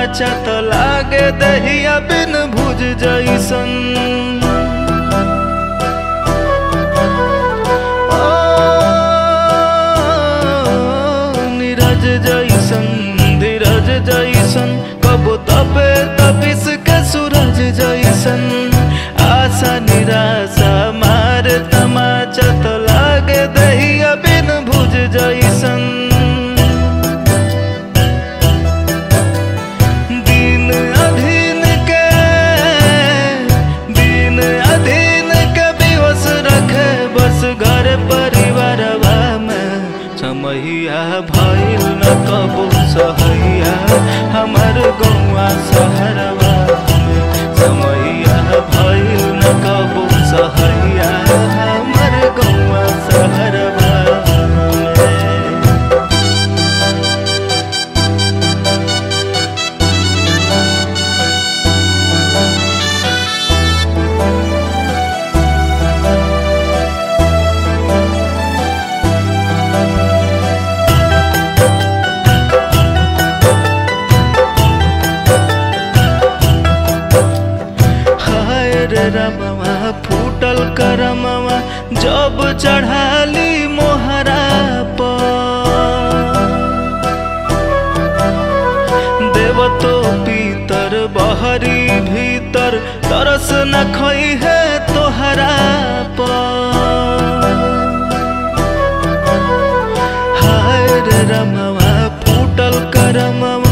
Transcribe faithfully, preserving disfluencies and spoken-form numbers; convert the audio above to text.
तमाचा तो लागे दहिया बिन भुज जैसन। ओ नीरज जैसन धीरज जैसन कबो तबे तबिस के सूरज जैसन। आशा निराशा मार तमाचा तो लागे दहिया बिन भुज जैसन। दिन अधीन के दिन अधीन के विवश रखे बस घर परिवारवा में। समहिया भइल न कबो सहैया हमर गौआ शहरवा में। समहिया भइल न कबो सहैया हमर गौआ शहरवा में। रमवा फूटल करमवा जब चढ़ाली मोहरा पर। देवतो पीतर बहरी भीतर तरस न खोई है तोहरा पर। हाय रे रमवा फूटल करमवा